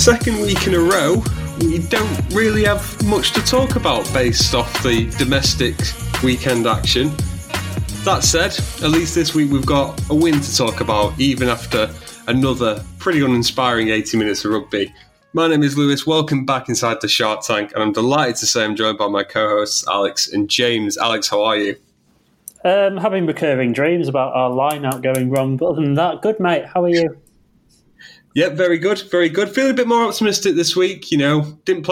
second week in a row, we don't really have much to talk about based off the domestic weekend action. That said, at least this week we've got a win to talk about, even after another pretty uninspiring 80 minutes of rugby. My name is Lewis, welcome back inside the Shark Tank, and I'm delighted to say I'm joined by my co-hosts Alex and James. Alex, how are you? Having recurring dreams about our line-out going wrong, but other than that, good mate, how are you? Yep, very good, very good. Feeling a bit more optimistic this week, we didn't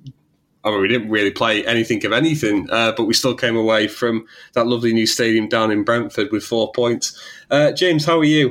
really play anything of anything, but we still came away from that lovely new stadium down in Brentford with 4 points. James, how are you?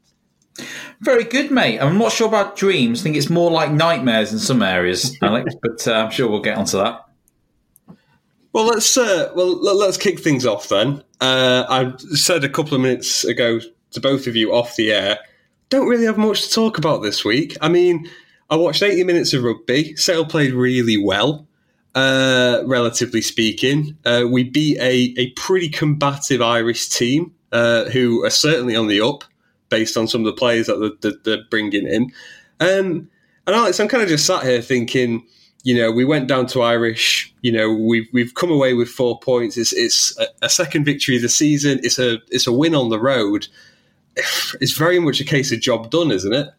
Very good, mate. I'm not sure about dreams. I think it's more like nightmares in some areas, Alex, but I'm sure we'll get onto that. Well, let's kick things off then. I said a couple of minutes ago to both of you off the air, don't really have much to talk about this week. I mean, I watched 80 minutes of rugby. Sale played really well, relatively speaking. We beat a pretty combative Irish team who are certainly on the up based on some of the players that they're bringing in. And Alex, I'm kind of just sat here thinking, we went down to Irish. We've come away with 4 points. It's a second victory of the season. It's a win on the road. It's very much a case of job done, isn't it?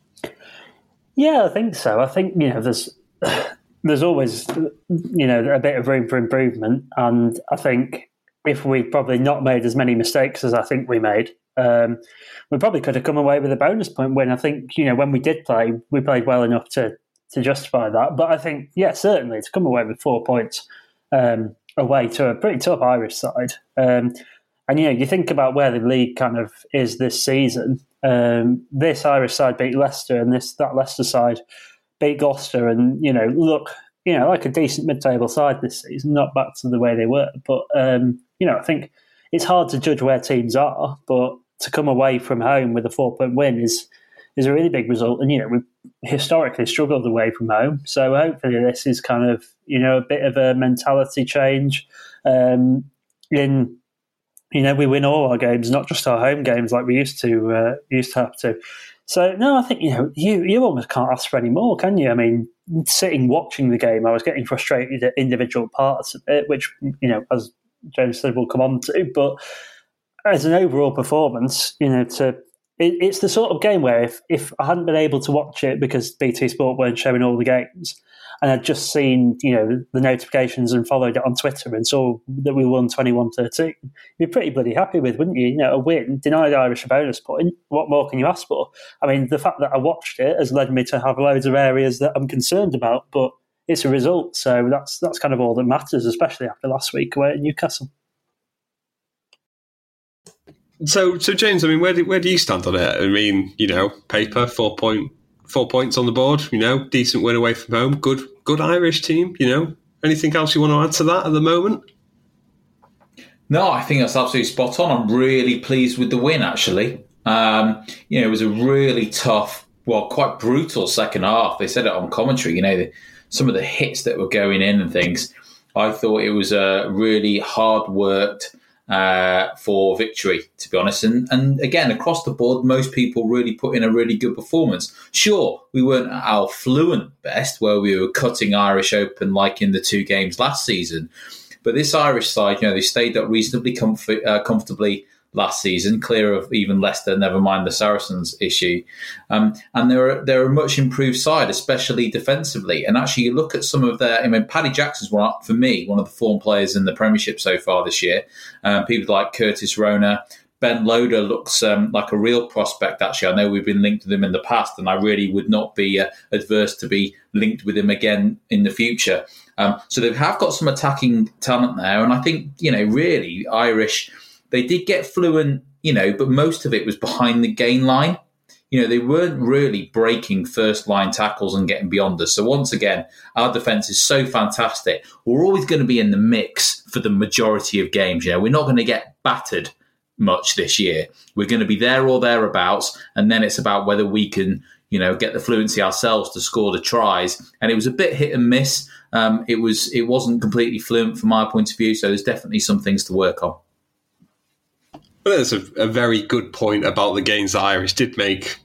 Yeah, I think so. I think there's always a bit of room for improvement, and I think if we'd probably not made as many mistakes as I think we made, we probably could have come away with a bonus point win. I think when we did play, we played well enough to justify that. But I think, yeah, certainly to come away with 4 points away to a pretty tough Irish side. And you think about where the league kind of is this season. This Irish side beat Leicester, and that Leicester side beat Gloucester, and look, like a decent mid-table side this season. Not back to the way they were, but I think it's hard to judge where teams are. But to come away from home with a 4-point win is a really big result, and we've historically struggled away from home. So hopefully this is kind of a bit of a mentality change. We win all our games, not just our home games like we used to have to. So no, I think you almost can't ask for any more, can you? I mean, sitting watching the game, I was getting frustrated at individual parts of it, which as James said, we'll come on to. But as an overall performance, it's the sort of game where if I hadn't been able to watch it because BT Sport weren't showing all the games, and I'd just seen the notifications and followed it on Twitter and saw that we won 21-13, you'd be pretty bloody happy with, wouldn't you? A win, denied Irish a bonus point. What more can you ask for? I mean, the fact that I watched it has led me to have loads of areas that I'm concerned about, but it's a result, so that's kind of all that matters, especially after last week away at Newcastle. So James, I mean, where do you stand on it? I mean, paper 4 points on the board. Decent win away from home. Good Irish team. Anything else you want to add to that at the moment? No, I think that's absolutely spot on. I'm really pleased with the win. Actually, it was a really tough, quite brutal second half. They said it on commentary. Some of the hits that were going in and things. I thought it was a really hard worked. For victory, to be honest. And again, across the board, most people really put in a really good performance. Sure, we weren't at our fluent best, where we were cutting Irish open like in the 2 games last season. But this Irish side, they stayed up reasonably comfortably last season, clear of even Leicester, never mind the Saracens issue. And they're a much improved side, especially defensively. And actually, you look at some of their... Paddy Jackson's for me, one of the form players in the Premiership so far this year. People like Curtis Rona. Ben Loader looks like a real prospect, actually. I know we've been linked with him in the past, and I really would not be adverse to be linked with him again in the future. So they have got some attacking talent there. And I think, really, Irish... They did get fluent, but most of it was behind the gain line. They weren't really breaking first-line tackles and getting beyond us. So once again, our defence is so fantastic. We're always going to be in the mix for the majority of games. We're not going to get battered much this year. We're going to be there or thereabouts, and then it's about whether we can, get the fluency ourselves to score the tries. And it was a bit hit and miss. It wasn't completely fluent from my point of view, so there's definitely some things to work on. Well, that's a very good point about the gains the Irish did make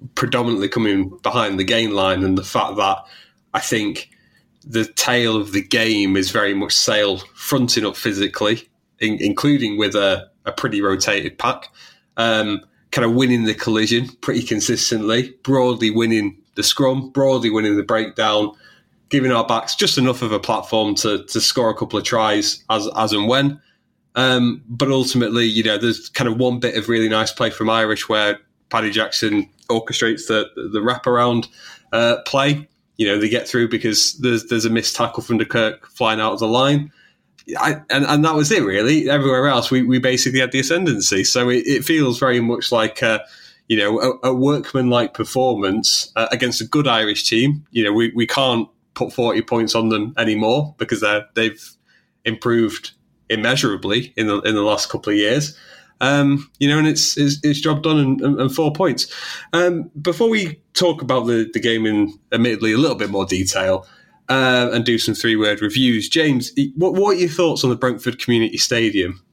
predominantly coming behind the gain line, and the fact that I think the tail of the game is very much Sale fronting up physically, including with a pretty rotated pack, kind of winning the collision pretty consistently, broadly winning the scrum, broadly winning the breakdown, giving our backs just enough of a platform to score a couple of tries as and when. But ultimately, you know, there's kind of one bit of really nice play from Irish where Paddy Jackson orchestrates the wraparound play. You know, they get through because there's a missed tackle from De Kirk flying out of the line. And that was it, really. Everywhere else, we basically had the ascendancy. So it feels very much like a workman-like performance against a good Irish team. You know, we can't put 40 points on them anymore because they've improved immeasurably in the last couple of years. And it's job done and 4 points. Before we talk about the game in admittedly a little bit more detail and do some 3-word reviews, James, what are your thoughts on the Brentford Community Stadium?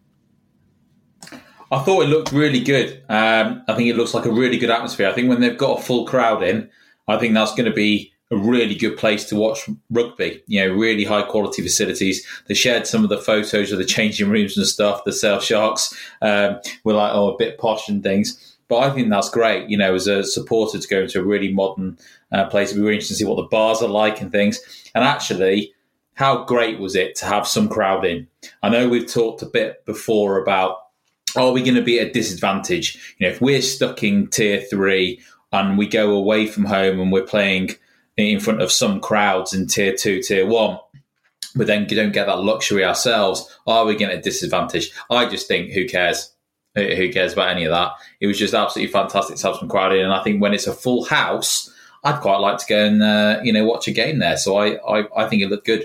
I thought it looked really good. I think it looks like a really good atmosphere. I think when they've got a full crowd in, I think that's going to be a really good place to watch rugby. You know, really high quality facilities. They shared some of the photos of the changing rooms and stuff. The Sale Sharks were like, a bit posh and things. But I think that's great, you know, as a supporter to go into a really modern place. It'd be really interesting to see what the bars are like and things. And actually, how great was it to have some crowd in? I know we've talked a bit before about, are we going to be at a disadvantage? You know, if we're stuck in Tier 3 and we go away from home and we're playing in front of some crowds in Tier 2, Tier 1, but then you don't get that luxury ourselves, are we getting a disadvantage? I just think, who cares? Who cares about any of that? It was just absolutely fantastic to have some crowd in, and I think when it's a full house, I'd quite like to go and watch a game there. So I think it looked good.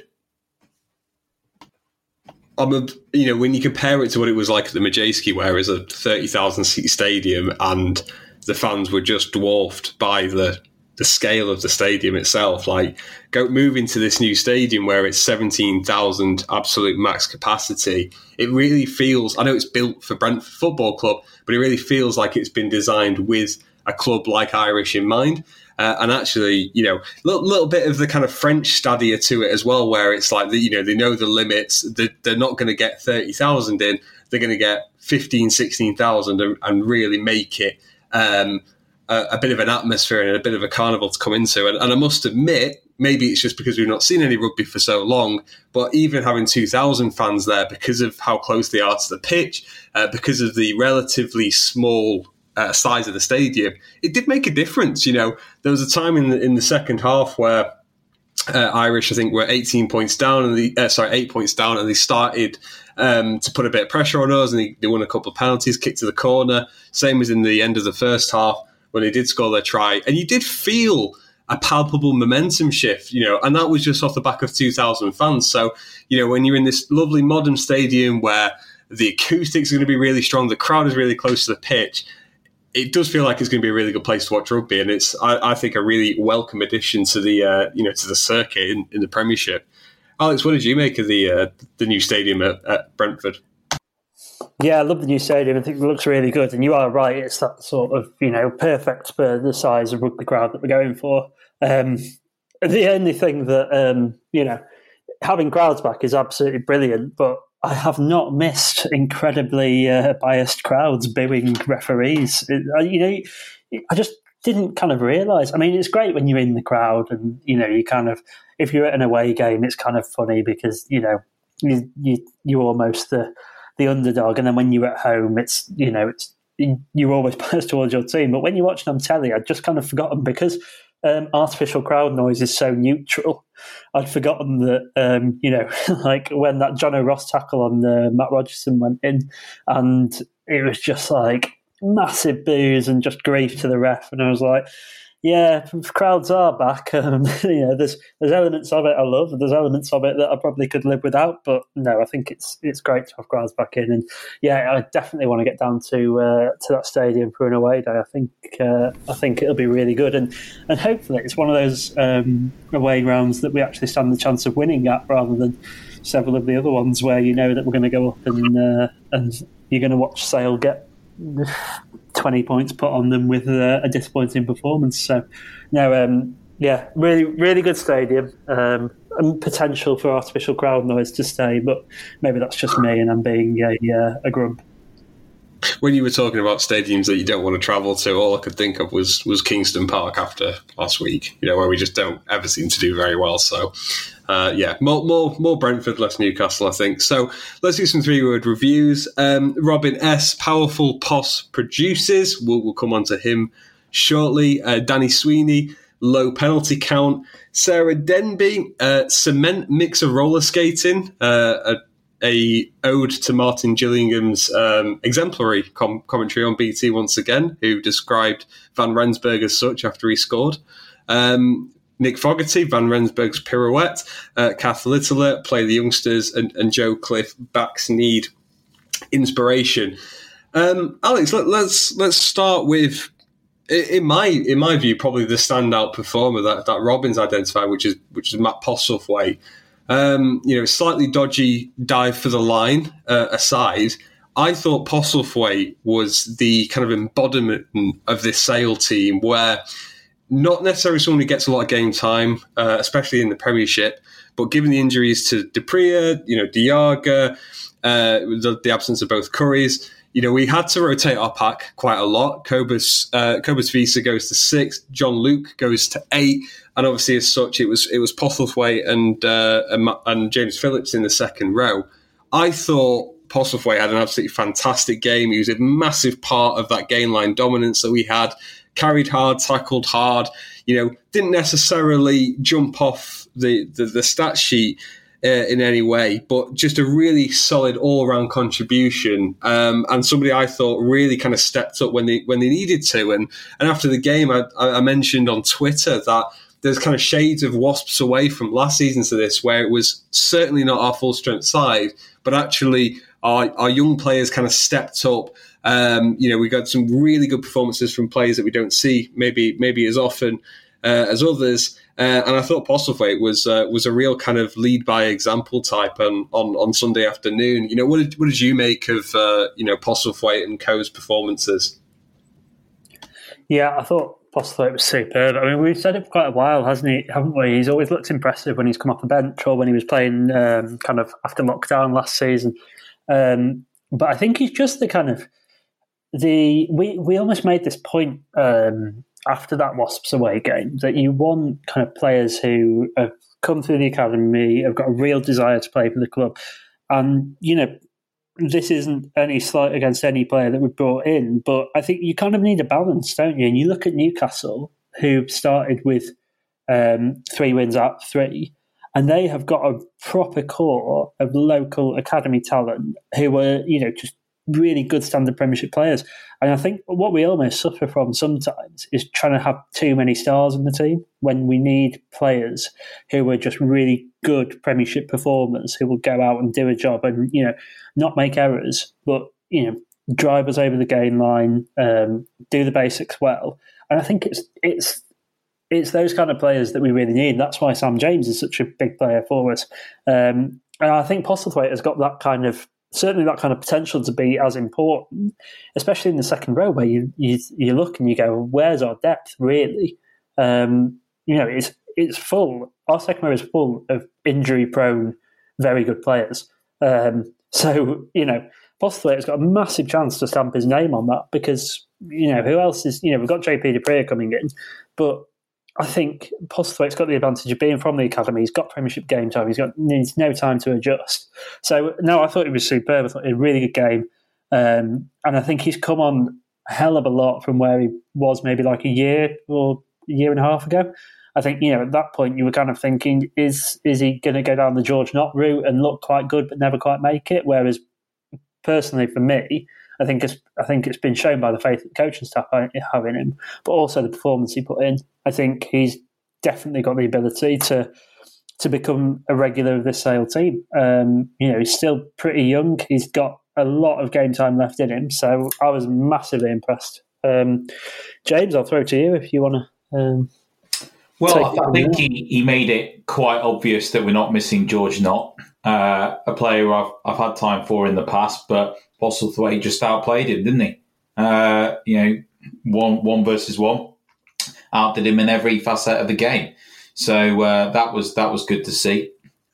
When you compare it to what it was like at the Madejski, where it was a 30,000 seat stadium and the fans were just dwarfed by the scale of the stadium itself, like moving to this new stadium where it's 17,000 absolute max capacity, it really feels, I know it's built for Brentford Football Club, but it really feels like it's been designed with a club like Irish in mind. And actually, you know, little bit of the kind of French stadia to it as well, where it's like, they know the limits. They're not going to get 30,000 in. They're going to get 15, 16,000 and really make it a bit of an atmosphere and a bit of a carnival to come into. And I must admit, maybe it's just because we've not seen any rugby for so long, but even having 2,000 fans there, because of how close they are to the pitch, because of the relatively small size of the stadium, it did make a difference. You know, there was a time in the second half where Irish, I think, were 8 points down, and they started to put a bit of pressure on us, and they won a couple of penalties, kicked to the corner. Same as in the end of the first half when they did score their try, and you did feel a palpable momentum shift, you know, and that was just off the back of 2,000 fans. So, you know, when you're in this lovely modern stadium where the acoustics are going to be really strong, the crowd is really close to the pitch, it does feel like it's going to be a really good place to watch rugby, and it's, I think, a really welcome addition to the to the circuit in the Premiership. Alex, what did you make of the new stadium at Brentford? Yeah, I love the new stadium. I think it looks really good, and you are right. It's that sort of perfect for the size of rugby crowd that we're going for. The only thing that having crowds back is absolutely brilliant, but I have not missed incredibly biased crowds booing referees. I just didn't kind of realise. I mean, it's great when you're in the crowd, and you kind of, if you're at an away game, it's kind of funny because you're almost the underdog, and then when you're at home, it's you're always biased towards your team. But when you're watching on telly, I'd just kind of forgotten because artificial crowd noise is so neutral. I'd forgotten that, like when that John O'Ross tackle on Matt Rogerson went in, and it was just like massive boos and just grief to the ref. And I was like, yeah, crowds are back. There's elements of it I love, and there's elements of it that I probably could live without. But no, I think it's great to have crowds back in, and yeah, I definitely want to get down to that stadium for an away day. I think it'll be really good, and hopefully it's one of those away grounds that we actually stand the chance of winning at, rather than several of the other ones where that we're going to go up and you're going to watch Sale get 20 points put on them with a disappointing performance. So, no, really, really good stadium. And potential for artificial crowd noise to stay, but maybe that's just me and I'm being a grump. When you were talking about stadiums that you don't want to travel to, all I could think of was Kingston Park after last week, where we just don't ever seem to do very well. So, more Brentford, less Newcastle, I think. So let's do some 3-word reviews. Robin S. Powerful Poss produces. We'll come on to him shortly. Danny Sweeney, low penalty count. Sarah Denby, cement mixer roller skating. A ode to Martin Gillingham's exemplary commentary on BT once again, who described Van Rensburg as such after he scored. Nick Fogarty, Van Rensburg's pirouette. Kath Littler, play the youngsters, and Joe Cliff, backs need inspiration. Alex, let's start with, in my view, probably the standout performer that Robin's identified, which is Matt Postlethwaite. Slightly dodgy dive for the line aside, I thought Postlethwaite was the kind of embodiment of this Sale team, where not necessarily someone who gets a lot of game time, especially in the Premiership, but given the injuries to Dupria, Diaga, the absence of both Currys, we had to rotate our pack quite a lot. Cobus Visa goes to 6, John Luke goes to 8, and obviously as such it was Postlethwaite and James Phillips in the second row. I thought Postlethwaite had an absolutely fantastic game. He was a massive part of that gain line dominance that we had. Carried hard, tackled hard. Didn't necessarily jump off the stat sheet in any way, but just a really solid all-round contribution, and somebody I thought really kind of stepped up when they needed to. And after the game, I mentioned on Twitter that there's kind of shades of Wasps away from last season to this, where it was certainly not our full-strength side, but actually our young players kind of stepped up. We got some really good performances from players that we don't see maybe as often as others. And I thought Postlethwaite was a real kind of lead by example type on Sunday afternoon. What did you make of Postlethwaite and Co.'s performances? Yeah, I thought Postlethwaite was superb. I mean, we've said it for quite a while, haven't we? He's always looked impressive when he's come off the bench or when he was playing kind of after lockdown last season. But I think he's just the kind of we almost made this point after that Wasps away game that you want kind of players who have come through the academy, have got a real desire to play for the club. And, this isn't any slight against any player that we brought in, but I think you kind of need a balance, don't you? And you look at Newcastle, who started with 3 wins out of 3, and they have got a proper core of local academy talent who were, just really good standard Premiership players. And I think what we almost suffer from sometimes is trying to have too many stars in the team when we need players who are just really good Premiership performers who will go out and do a job and, not make errors, but, drive us over the gain line, do the basics well. And I think it's those kind of players that we really need. That's why Sam James is such a big player for us. And I think Postlethwaite has got certainly that kind of potential to be as important, especially in the second row where you look and you go, where's our depth really? It's full. Our second row is full of injury-prone, very good players. So Postlethwaite's got a massive chance to stamp his name on that because, who else is, we've got JP Dupria coming in, but I think Postlethwaite's got the advantage of being from the academy. He's got Premiership game time. Needs no time to adjust. So, no, I thought he was superb. I thought he had a really good game. And I think he's come on a hell of a lot from where he was maybe like a year or a year and a half ago. I think, at that point you were kind of thinking, is he going to go down the George Knott route and look quite good but never quite make it? Whereas, personally for me, I think it's been shown by the faith that the coaching staff have in him, but also the performance he put in. I think he's definitely got the ability to become a regular of this Sale team. He's still pretty young. He's got a lot of game time left in him, so I was massively impressed. James, I'll throw to you if you want to. Well, I think he made it quite obvious that we're not missing George Knott, a player I've had time for in the past, but Postlethwaite just outplayed him, didn't he? one versus one, outdid him in every facet of the game. So that was good to see.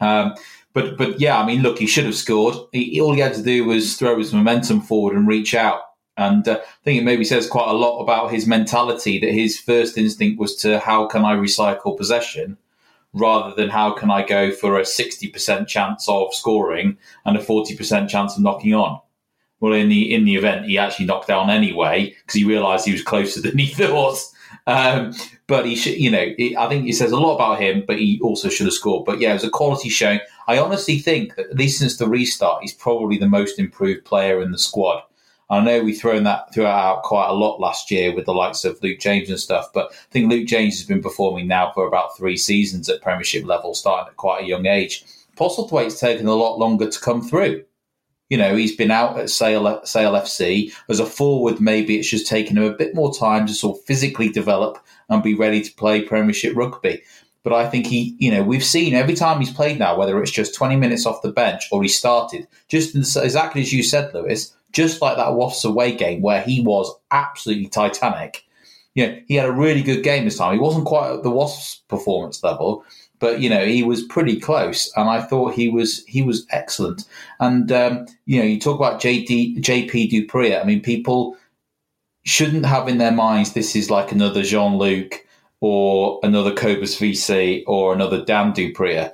But yeah, I mean, look, he should have scored. All he had to do was throw his momentum forward and reach out. And I think it maybe says quite a lot about his mentality that his first instinct was to how can I recycle possession rather than how can I go for a 60% chance of scoring and a 40% chance of knocking on. Well, in the event, he actually knocked down anyway because he realised he was closer than he thought. But he should, I think it says a lot about him, but he also should have scored. But yeah, it was a quality showing. I honestly think that at least since the restart, he's probably the most improved player in the squad. I know we threw out quite a lot last year with the likes of Luke James and stuff, but I think Luke James has been performing now for about 3 seasons at Premiership level, starting at quite a young age. Postlethwaite's taken a lot longer to come through. He's been out at Sale FC. As a forward, maybe it's just taken him a bit more time to sort of physically develop and be ready to play Premiership rugby. But I think we've seen every time he's played now, whether it's just 20 minutes off the bench or he started, just exactly as you said, Lewis, just like that Wasps away game where he was absolutely titanic. He had a really good game this time. He wasn't quite at the Wasps performance level, but he was pretty close, and I thought he was excellent. And you talk about JP du Preez. I mean, people shouldn't have in their minds this is like another Jean-Luc or another Cobus VC or another Dan du Preez.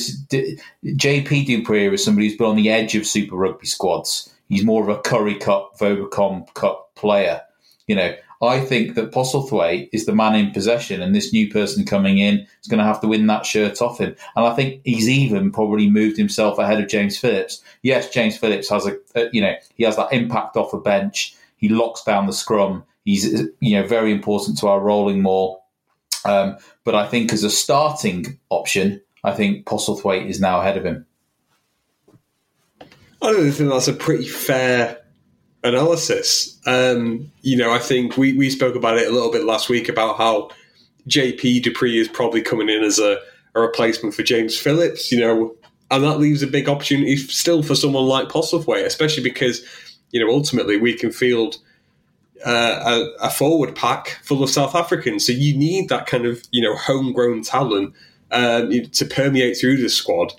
JP du Preez is somebody who's been on the edge of Super Rugby squads. He's more of a Curry Cup, Vodacom Cup player. I think that Postlethwaite is the man in possession, and this new person coming in is going to have to win that shirt off him. And I think he's even probably moved himself ahead of James Phillips. Yes, James Phillips has he has that impact off a bench. He locks down the scrum. He's very important to our rolling maul. But I think as a starting option, I think Postlethwaite is now ahead of him. I don't think that's a pretty fair analysis. I think we spoke about it a little bit last week about how JP du Preez is probably coming in as a replacement for James Phillips, and that leaves a big opportunity still for someone like Postlethwaite, especially because, ultimately we can field a forward pack full of South Africans. So you need that kind of, homegrown talent to permeate through the squad.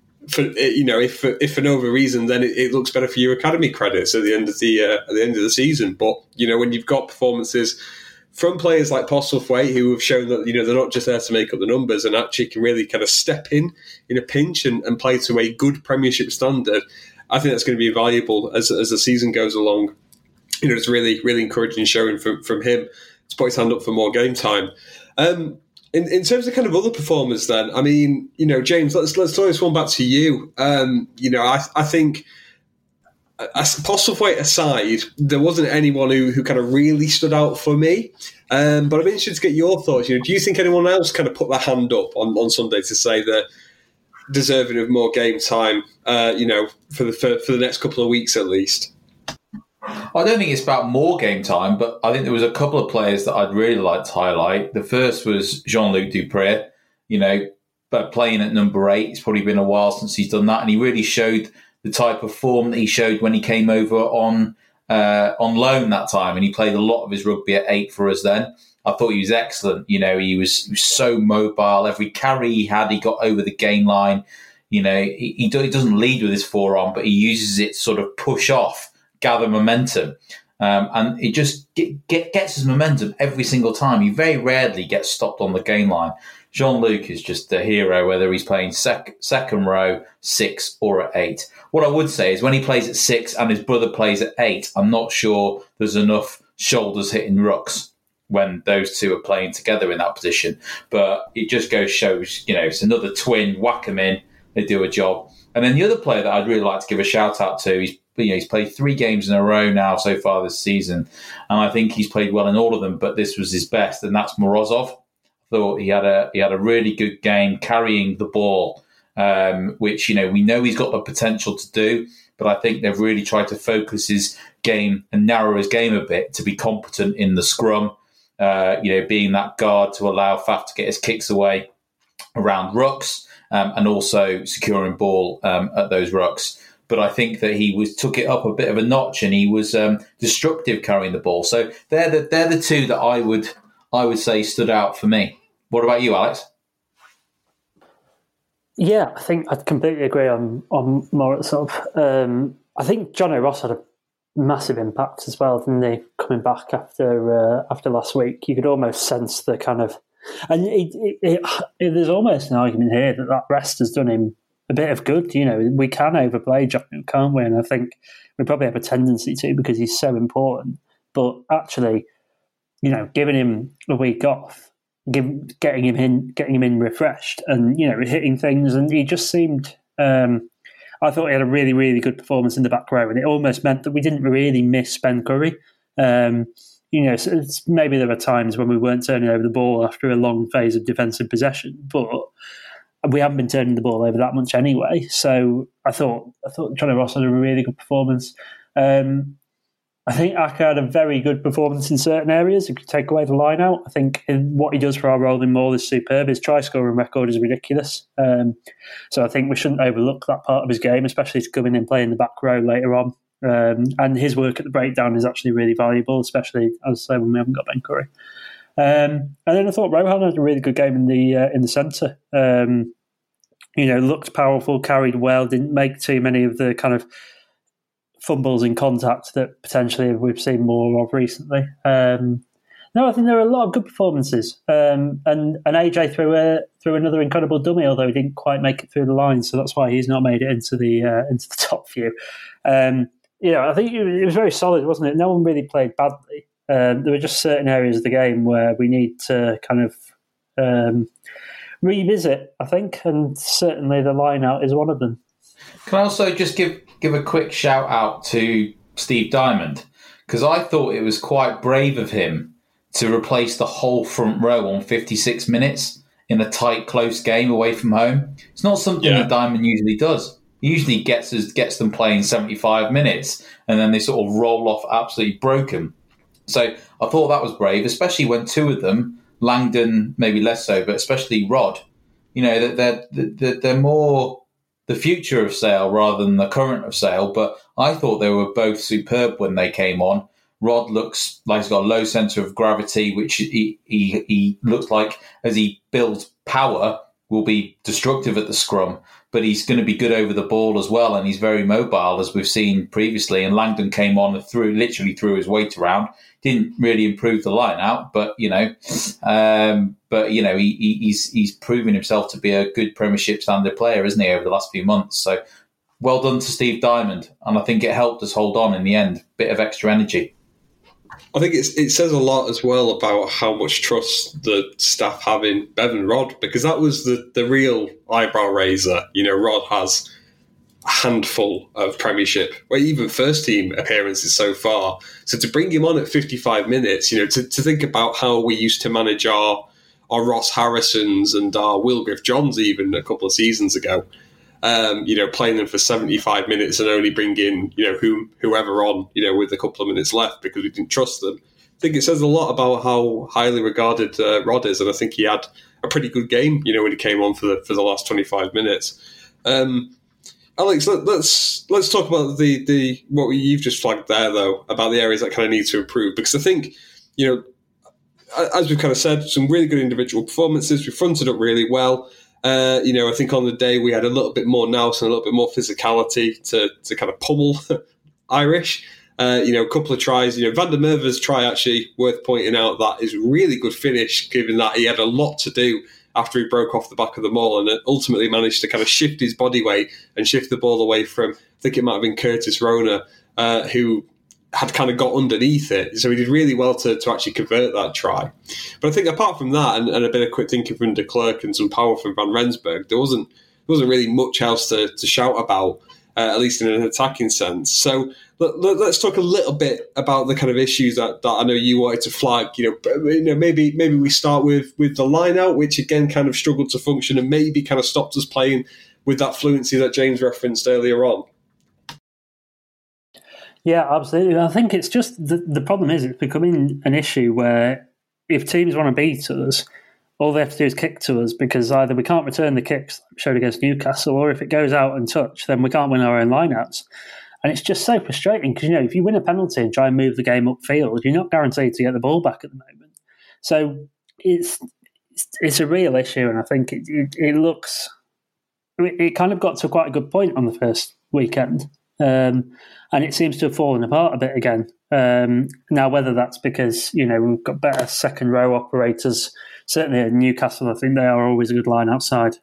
If for no other reason, then it looks better for your academy credits at the end of the season. But when you've got performances from players like Postlethwaite who have shown that they're not just there to make up the numbers and actually can really kind of step in a pinch and play to a good Premiership standard, I think that's going to be valuable as the season goes along. It's really really encouraging showing from him to put his hand up for more game time. In terms of kind of other performers, then, I mean, James, let's throw this one back to you. I think, Postlethwaite aside, there wasn't anyone who kind of really stood out for me. But I'm interested to get your thoughts. Do you think anyone else kind of put their hand up on Sunday to say they're deserving of more game time? For the next couple of weeks at least. I don't think it's about more game time, but I think there was a couple of players that I'd really like to highlight. The first was Jean-Luc du Preez, but playing at number 8. It's probably been a while since he's done that, and he really showed the type of form that he showed when he came over on loan that time, and he played a lot of his rugby at 8 for us then. I thought he was excellent. He was so mobile. Every carry he had, he got over the gain line. He doesn't lead with his forearm, but he uses it to sort of push off, gather momentum, and it just gets his momentum every single time. He very rarely gets stopped on the gain line. Jean-Luc is just a hero, whether he's playing second row, 6, or at 8. What I would say is when he plays at 6 and his brother plays at 8, I'm not sure there's enough shoulders hitting rucks when those two are playing together in that position. But it just shows, it's another twin, whack them in, they do a job. And then the other player that I'd really like to give a shout out to, he's played 3 games in a row now so far this season, and I think he's played well in all of them, but this was his best, and that's Morozov. I thought he had a really good game carrying the ball, which we know he's got the potential to do, but I think they've really tried to focus his game and narrow his game a bit to be competent in the scrum, being that guard to allow Faf to get his kicks away around rucks, and also securing ball at those rucks. but I think that he took it up a bit of a notch, and he was destructive carrying the ball. So they're the two that I would say stood out for me. What about you, Alex? Yeah, I think I'd completely agree on Morozov. I think Johnny Ross had a massive impact as well, didn't he? Coming back after last week, you could almost sense the kind of, and there's almost an argument here that rest has done him a bit of good. We can overplay Johnny, can't we? And I think we probably have a tendency to, because he's so important. But actually, giving him a week off, getting him in refreshed, and hitting things, and he just seemed. I thought he had a really, really good performance in the back row, and it almost meant that we didn't really miss Ben Curry. So maybe there were times when we weren't turning over the ball after a long phase of defensive possession, but we haven't been turning the ball over that much anyway. So I thought Johnny Ross had a really good performance. I think Aka had a very good performance in certain areas. If you take away the line out, I think what he does for our rolling maul is superb. His try-scoring record is ridiculous. So I think we shouldn't overlook that part of his game, especially to come in and play in the back row later on. And his work at the breakdown is actually really valuable, especially, as I say, when we haven't got Ben Curry. And then I thought Rohan had a really good game in the centre. Looked powerful, carried well, didn't make too many of the kind of fumbles in contact that potentially we've seen more of recently. No, I think there were a lot of good performances. And AJ threw another incredible dummy, although he didn't quite make it through the line, so that's why he's not made it into the top few. I think it was very solid, wasn't it? No one really played badly. There were just certain areas of the game where we need to kind of revisit, I think, and certainly the line out is one of them. Can I also just give a quick shout out to Steve Diamond, because I thought it was quite brave of him to replace the whole front row on 56 minutes in a tight, close game away from home. It's not something that Diamond usually does. He usually gets them playing 75 minutes, and then they sort of roll off absolutely broken. So I thought that was brave, especially when two of them, Langdon maybe less so, but especially Rod, they're more the future of Sale rather than the current of Sale. But I thought they were both superb when they came on. Rod looks like he's got a low centre of gravity, which he looks like as he builds power will be destructive at the scrum, but he's going to be good over the ball as well, and he's very mobile, as we've seen previously. And Langdon came on and literally threw his weight around. Didn't really improve the line out, but he's proven himself to be a good Premiership standard player, isn't he, over the last few months? So well done to Steve Diamond, and I think it helped us hold on in the end. Bit of extra energy. I think it says a lot as well about how much trust the staff have in Bevan Rod, because that was the real eyebrow raiser. Rod has a handful of Premiership, or even first team appearances so far. So to bring him on at 55 minutes, to think about how we used to manage our Ross Harrisons and our Will Griff-Johns even a couple of seasons ago, playing them for 75 minutes and only bringing, whoever on, with a couple of minutes left because we didn't trust them. I think it says a lot about how highly regarded Rod is, and I think he had a pretty good game, when he came on for the last 25 minutes. Alex, let's talk about the what you've just flagged there, though, about the areas that kind of need to improve, because I think, as we've kind of said, some really good individual performances. We fronted up really well. I think on the day we had a little bit more nous and a little bit more physicality to kind of pummel Irish. A couple of tries. Van der Merwe's try, actually, worth pointing out, that is a really good finish, given that he had a lot to do after he broke off the back of the maul and ultimately managed to kind of shift his body weight and shift the ball away from, I think it might have been Curtis Rona, who had kind of got underneath it. So he did really well to actually convert that try. But I think apart from that and a bit of quick thinking from de Klerk and some power from Van Rensburg, there wasn't really much else to shout about, at least in an attacking sense. So let's talk a little bit about the kind of issues that I know you wanted to flag. Maybe we start with the line out, which again kind of struggled to function and maybe kind of stopped us playing with that fluency that James referenced earlier on. Yeah, absolutely. I think it's just the problem is it's becoming an issue where if teams want to beat us, all they have to do is kick to us, because either we can't return the kicks like we showed against Newcastle, or if it goes out and touch, then we can't win our own lineouts. And it's just so frustrating because, if you win a penalty and try and move the game upfield, you're not guaranteed to get the ball back at the moment. So it's a real issue, and I think it looks... It kind of got to quite a good point on the first weekend, and it seems to have fallen apart a bit again. Now, whether that's because, we've got better second-row operators, certainly at Newcastle, I think they are always a good line outside.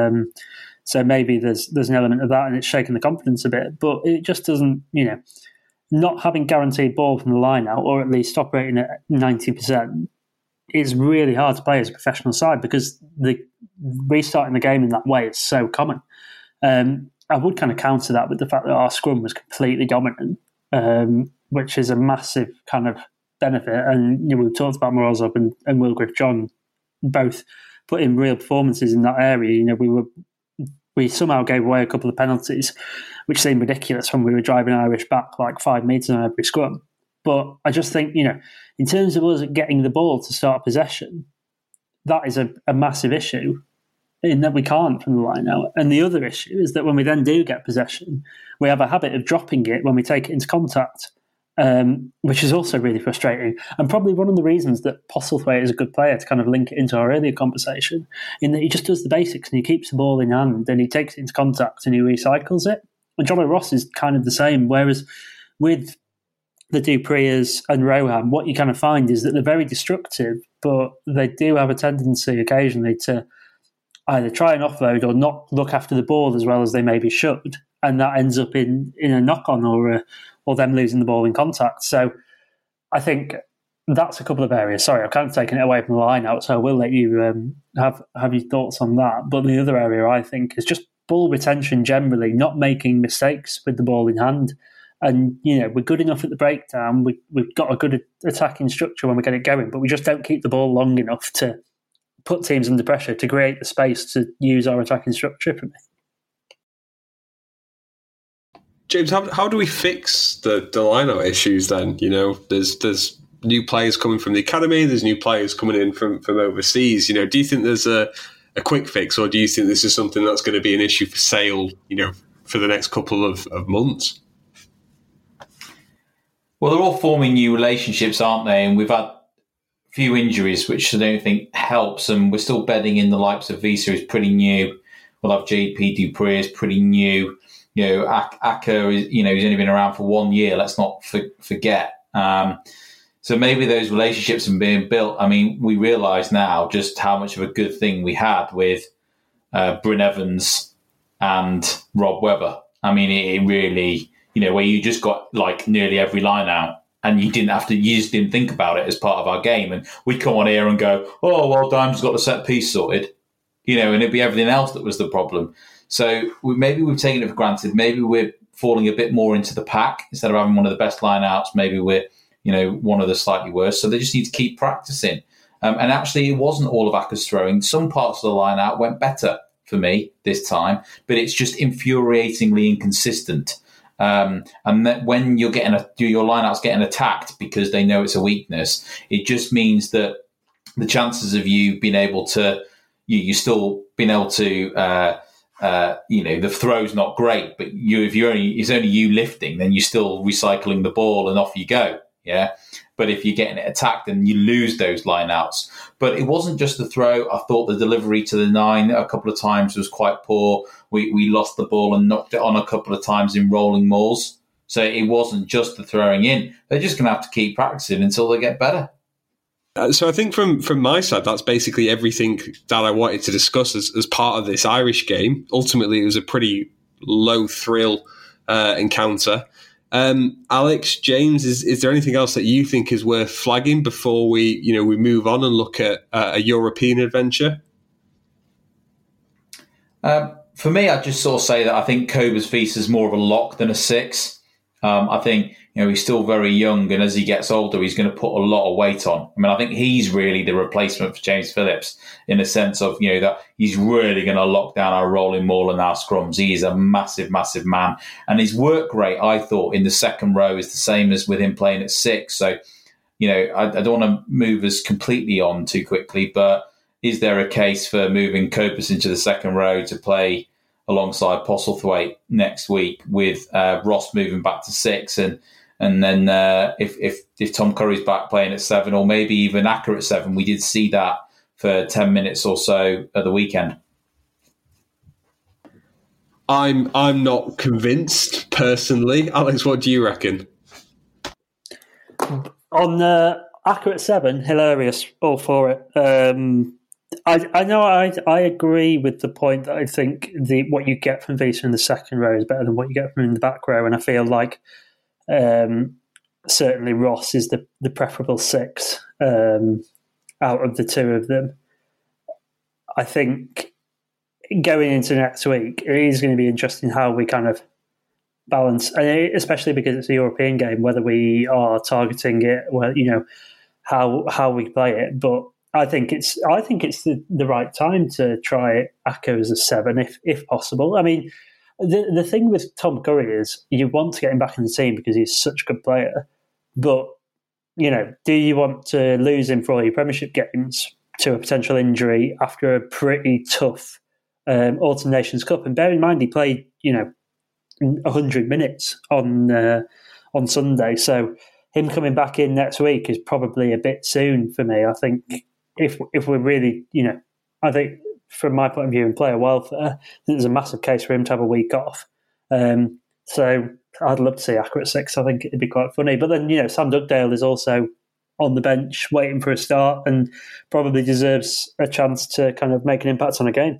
So maybe there's an element of that, and it's shaking the confidence a bit. But it just doesn't, not having guaranteed ball from the line out, or at least operating at 90%, is really hard to play as a professional side, because the restarting the game in that way is so common. I would kind of counter that with the fact that our scrum was completely dominant, which is a massive kind of benefit. And we've talked about Morozov and Will Griff-John both put in real performances in that area. We somehow gave away a couple of penalties, which seemed ridiculous when we were driving Irish back like 5 metres on every scrum. But I just think, in terms of us getting the ball to start possession, that is a massive issue, in that we can't from the line out. And the other issue is that when we then do get possession, we have a habit of dropping it when we take it into contact, which is also really frustrating. And probably one of the reasons that Postlethwaite is a good player, to kind of link it into our earlier conversation, in that he just does the basics and he keeps the ball in hand and he takes it into contact and he recycles it. And John O'Ross is kind of the same, whereas with the du Preez and Rohan, what you kind of find is that they're very destructive, but they do have a tendency occasionally to either try and offload or not look after the ball as well as they maybe should, and that ends up in a knock-on or them losing the ball in contact. So I think that's a couple of areas. Sorry, I've kind of taken it away from the line-out, so I will let you have your thoughts on that. But the other area, I think, is just ball retention generally, not making mistakes with the ball in hand. And, we're good enough at the breakdown. We've got a good attacking structure when we get it going, but we just don't keep the ball long line-enough to put teams under pressure, to create the space to use our attacking structure for me. James, how do we fix the line-out issues then? There's new players coming from the academy, there's new players coming in from overseas. Do you think there's a quick fix, or do you think this is something that's going to be an issue for Sale, for the next couple of months? Well, they're all forming new relationships, aren't they? And we've had a few injuries, which I don't think helps. And we're still bedding in the likes of Visa, who's pretty new. We'll have JP du Preez, is pretty new. Aka is, he's only been around for 1 year. Let's not forget. So maybe those relationships are being built. I mean, we realise now just how much of a good thing we had with Bryn Evans and Rob Webber. I mean, it really... where you just got like nearly every line out and you just didn't think about it as part of our game. And we'd come on here and go, oh, well, Dimes got the set piece sorted, and it'd be everything else that was the problem. So maybe we've taken it for granted. Maybe we're falling a bit more into the pack. Instead of having one of the best line outs, maybe we're, one of the slightly worse. So they just need to keep practicing. And actually, it wasn't all of Aka's throwing. Some parts of the line out went better for me this time, but it's just infuriatingly inconsistent. And that when you're your lineout's getting attacked because they know it's a weakness, it just means that the chances of you being able to, you still being able to, the throw's not great, but it's only you lifting, then you're still recycling the ball and off you go. Yeah. But if you're getting it attacked, then you lose those lineouts. But it wasn't just the throw. I thought the delivery to the 9 a couple of times was quite poor. We lost the ball and knocked it on a couple of times in rolling mauls. So it wasn't just the throwing in. They're just going to have to keep practicing until they get better. So I think from my side, that's basically everything that I wanted to discuss as part of this Irish game. Ultimately, it was a pretty low thrill encounter. Alex, James, is there anything else that you think is worth flagging before we move on and look at a European adventure? For me, I'd just sort of say that I think Cobus Wiese is more of a lock than a 6. I think he's still very young, and as he gets older, he's going to put a lot of weight on. I mean, I think he's really the replacement for James Phillips in the sense of that he's really going to lock down our rolling maul and our scrums. He is a massive, massive man, and his work rate, I thought, in the second row is the same as with him playing at 6. So, I don't want to move us completely on too quickly, but is there a case for moving Copas into the second row to play alongside Postlethwaite next week, with Ross moving back to 6, and then if Tom Curry's back playing at 7, or maybe even Akker at 7? We did see that for 10 minutes or so at the weekend. I'm not convinced personally. Alex, what do you reckon? On Akker at 7, hilarious, all for it. I know I agree with the point that I think what you get from Visa in the second row is better than what you get from him in the back row, and I feel like certainly Ross is the preferable 6 out of the two of them. I think going into next week, it is going to be interesting how we kind of balance, especially because it's a European game, whether we are targeting it, well, how we play it, but I think it's the right time to try Akker as a 7 if possible. I mean, the thing with Tom Curry is you want to get him back in the team because he's such a good player, but do you want to lose him for all your Premiership games to a potential injury after a pretty tough Autumn Nations Cup? And bear in mind, he played 100 minutes on Sunday, so him coming back in next week is probably a bit soon for me. I think if we're really, I think from my point of view and player welfare, there's a massive case for him to have a week off. So I'd love to see Akker at 6. I think it'd be quite funny. But then, Sam Dugdale is also on the bench waiting for a start and probably deserves a chance to kind of make an impact on a game.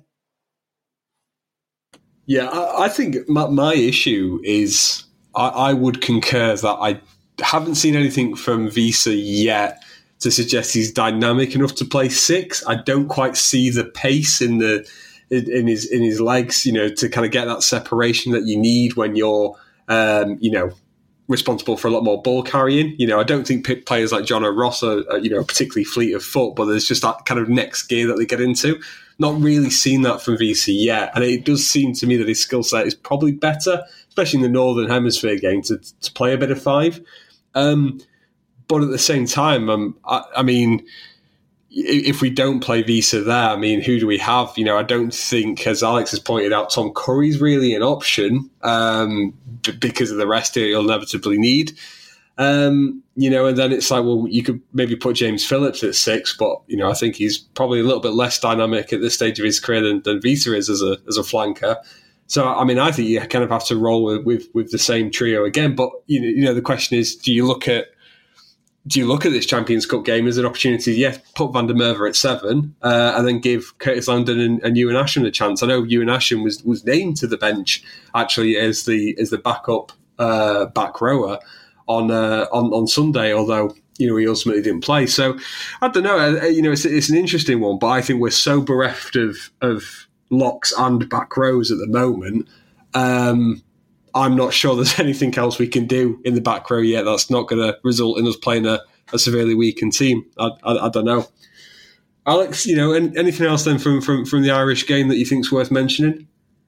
Yeah, I think my issue is I would concur that I haven't seen anything from Visa yet to suggest he's dynamic enough to play 6. I don't quite see the pace in his legs, to kind of get that separation that you need when you're, responsible for a lot more ball carrying. I don't think players like John O'Ross are particularly fleet of foot, but there's just that kind of next gear that they get into. Not really seen that from VC yet, and it does seem to me that his skill set is probably better, especially in the Northern Hemisphere game, to play a bit of 5. But at the same time, I mean, if we don't play Visa there, I mean, who do we have? I don't think, as Alex has pointed out, Tom Curry's really an option because of the rest he'll inevitably need. And then it's like, well, you could maybe put James Phillips at 6, but I think he's probably a little bit less dynamic at this stage of his career than Visa is as a flanker. So, I mean, I think you kind of have to roll with the same trio again. But the question is, do you look at this Champions Cup game as an opportunity? Yes, put Van der Merwe at 7, and then give Curtis Langdon and Ewan Asham a chance. I know Ewan Asham was named to the bench actually as the backup back rower on Sunday, although he ultimately didn't play. So I don't know. It's an interesting one, but I think we're so bereft of locks and back rows at the moment. I'm not sure there's anything else we can do in the back row yet that's not going to result in us playing a severely weakened team. I don't know. Alex, anything else then from the Irish game that you think's worth mentioning?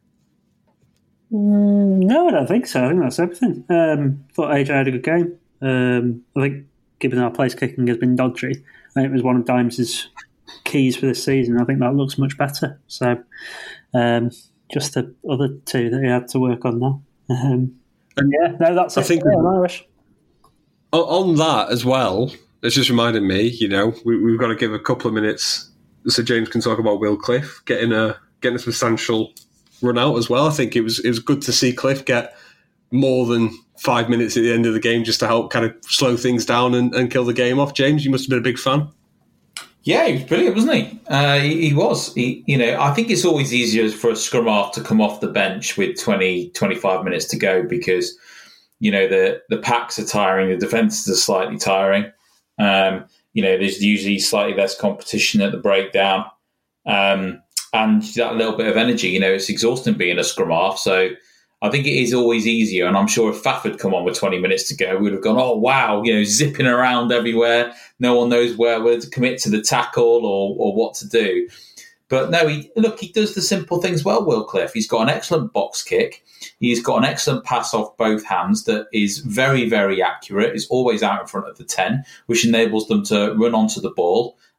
No, I don't think so. I think that's everything. Thought AJ had a good game. I think given our place kicking has been dodgy, I think it was one of Dimes' keys for this season. I think that looks much better. So just the other two that he had to work on now. That's it. I think Irish. On that as well, it's just reminded me, we've got to give a couple of minutes so James can talk about Will Cliff getting a substantial run out as well. I think it was good to see Cliff get more than 5 minutes at the end of the game just to help kind of slow things down and kill the game off. James, you must have been a big fan. Yeah, he was brilliant, wasn't he? He was. I think it's always easier for a scrum half to come off the bench with 20, 25 minutes to go because, the packs are tiring, the defences are slightly tiring. There's usually slightly less competition at the breakdown. And that little bit of energy, it's exhausting being a scrum half. So I think it is always easier. And I'm sure if Faf had come on with 20 minutes to go, we'd have gone, oh, wow, zipping around everywhere. No one knows where to commit to the tackle or what to do. But no, he does the simple things well, Will Cliff. He's got an excellent box kick. He's got an excellent pass off both hands that is very, very accurate. It's always out in front of the 10, which enables them to run onto the ball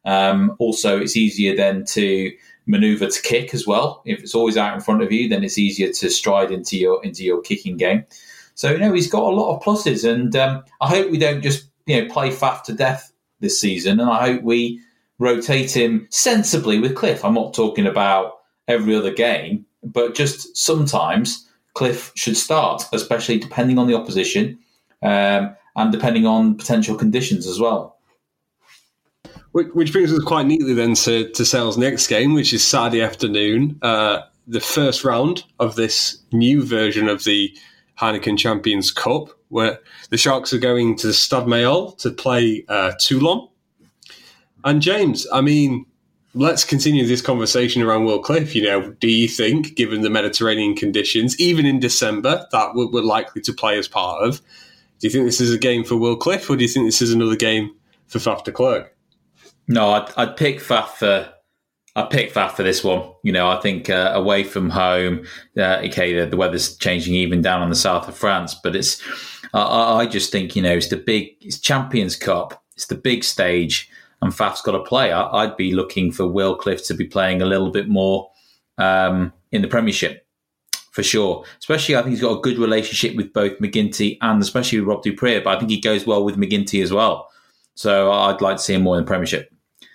Also, it's easier then to manoeuvre to kick as well. If it's always out in front of you, then it's easier to stride into your kicking game. So, he's got a lot of pluses, and I hope we don't just play Faf to death this season, and I hope we rotate him sensibly with Cliff. I'm not talking about every other game, but just sometimes Cliff should start, especially depending on the opposition and depending on potential conditions as well. Which brings us quite neatly then to Sale's next game, which is Saturday afternoon, the first round of this new version of the Heineken Champions Cup, where the Sharks are going to Stade Mayol to play Toulon. And James, let's continue this conversation around Will Cliff. Do you think, given the Mediterranean conditions, even in December, that we're likely to play as part of, do you think this is a game for Will Cliff, or do you think this is another game for Faf de Klerk? No, I'd pick Faf for. I'd pick Faf for this one. I think away from home, the weather's changing even down on the south of France, but it's. I just think it's Champions Cup. It's the big stage. And Faf's got to play. I'd be looking for Will Cliff to be playing a little bit more in the Premiership, for sure. Especially, I think he's got a good relationship with both McGinty and especially with Rob Dupree, but I think he goes well with McGinty as well. So I'd like to see him more in the Premiership.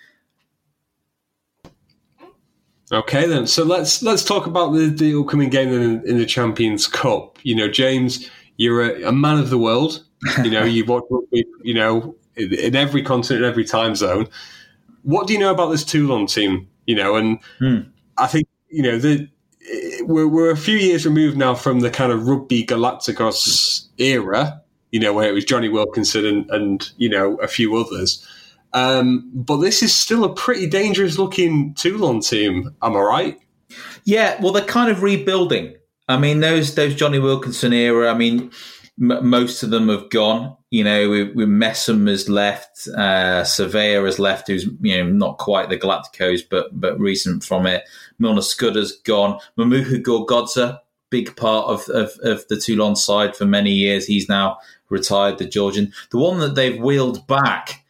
Okay, then. So let's talk about the upcoming game in the Champions Cup. James, you're a man of the world. You've watched rugby, in every continent, every time zone. What do you know about this Toulon team? I think we're a few years removed now from the kind of Rugby Galacticos era, where it was Johnny Wilkinson and a few others. But this is still a pretty dangerous looking Toulon team. Am I right? Yeah, well, they're kind of rebuilding. Those Johnny Wilkinson era. Most of them have gone. With Messam has left, Surveyor has left, who's not quite the Galacticos, but recent from it. Milner Scudder's gone. Mamuhu Gorgodze, big part of the Toulon side for many years. He's now retired, the Georgian. The one that they've wheeled back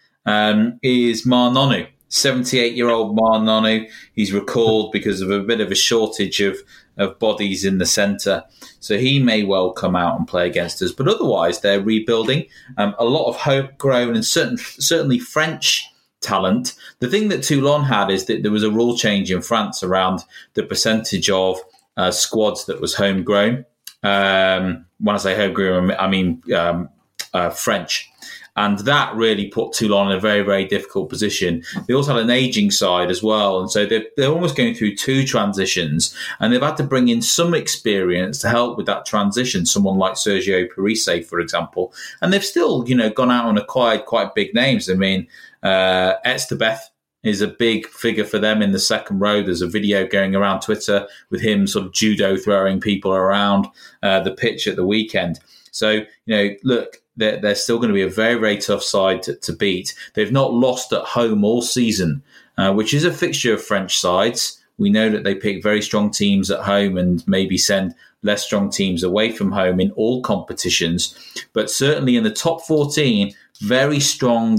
is Mar Nonu, 78-year-old Mar Nonu. He's recalled because of a bit of a shortage of bodies in the centre. So he may well come out and play against us. But otherwise, they're rebuilding. A lot of homegrown and certainly French talent. The thing that Toulon had is that there was a rule change in France around the percentage of squads that was homegrown. When I say homegrown, I mean French. And that really put Toulon in a very, very difficult position. They also had an ageing side as well. And so they're almost going through two transitions. And they've had to bring in some experience to help with that transition, someone like Sergio Parise, for example. And they've still, gone out and acquired quite big names. Etzebeth is a big figure for them in the second row. There's a video going around Twitter with him sort of judo throwing people around the pitch at the weekend. So, look, they're still going to be a very, very tough side to beat. They've not lost at home all season, which is a fixture of French sides. We know that they pick very strong teams at home and maybe send less strong teams away from home in all competitions. But certainly in the top 14, very strong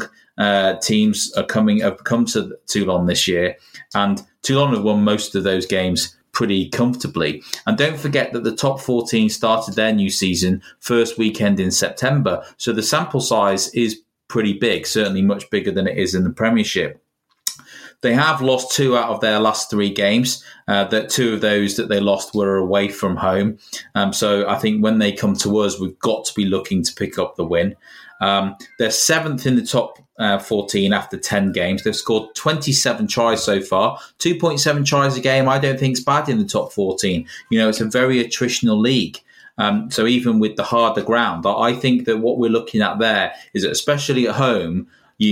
teams have come to Toulon this year. And Toulon have won most of those games pretty comfortably. And don't forget that the top 14 started their new season first weekend in September. So the sample size is pretty big, certainly much bigger than it is in the Premiership. They have lost 2 out of their last 3 games. That 2 of those that they lost were away from home. So I think when they come to us, we've got to be looking to pick up the win. They're 7th in the top 14 after 10 games. They've scored 27 tries so far. 2.7 tries a game, I don't think is bad in the top 14. It's a very attritional league. So even with the harder ground, I think that what we're looking at there is that especially at home,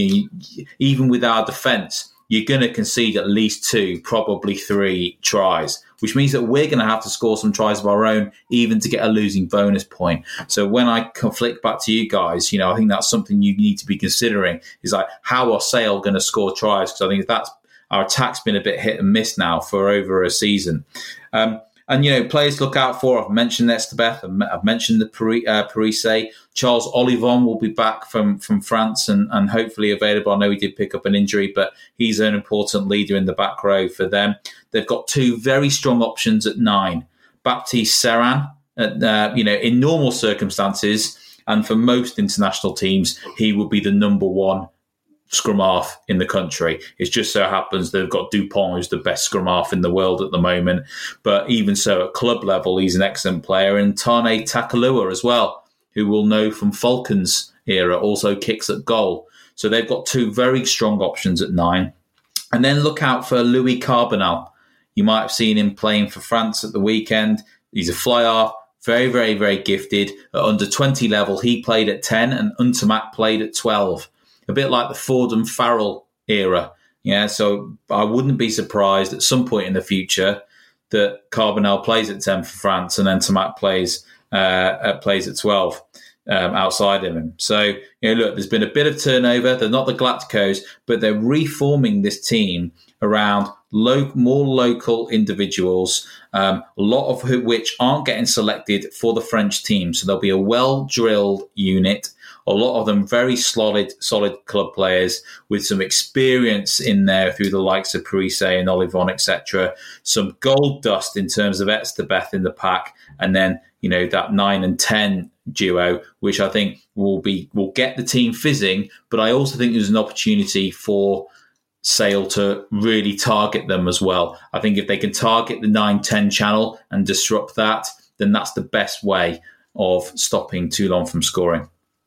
even with our defence, you're going to concede at least 2, probably 3 tries, which means that we're going to have to score some tries of our own, even to get a losing bonus point. So when I conflict back to you guys, I think that's something you need to be considering, is like, how are Sale going to score tries? Because I think that's our attack's been a bit hit and miss now for over a season. And, players to look out for, I've mentioned Estebeth, I've mentioned the Parise. Charles Olivon will be back from France and hopefully available. I know he did pick up an injury, but he's an important leader in the back row for them. They've got two very strong options at 9. Baptiste Serran, in normal circumstances, and for most international teams, he would be the number one scrum half in the country. It just so happens they've got Dupont, who's the best scrum half in the world at the moment. But even so, at club level, he's an excellent player. And Tane Takalua as well, who we'll know from Falcons era, also kicks at goal. So they've got two very strong options at 9. And then look out for Louis Carbonel. You might have seen him playing for France at the weekend. He's a fly half, very, very, very gifted. At under 20 level, he played at 10 and Untermatt played at 12. A bit like the Ford and Farrell era. Yeah, so I wouldn't be surprised at some point in the future that Carbonel plays at 10 for France and then Untermatt plays at 12 outside of him. So, look, there's been a bit of turnover. They're not the Galacticos, but they're reforming this team around more local individuals, a lot of which aren't getting selected for the French team. So there'll be a well-drilled unit. A lot of them very solid club players with some experience in there through the likes of Parise and Olivon, etc. Some gold dust in terms of Estebeth in the pack, and then that 9 and 10 duo, which I think will get the team fizzing. But I also think there's an opportunity for Sale to really target them as well. I think if they can target the 9-10 channel and disrupt that, then that's the best way of stopping Toulon from scoring.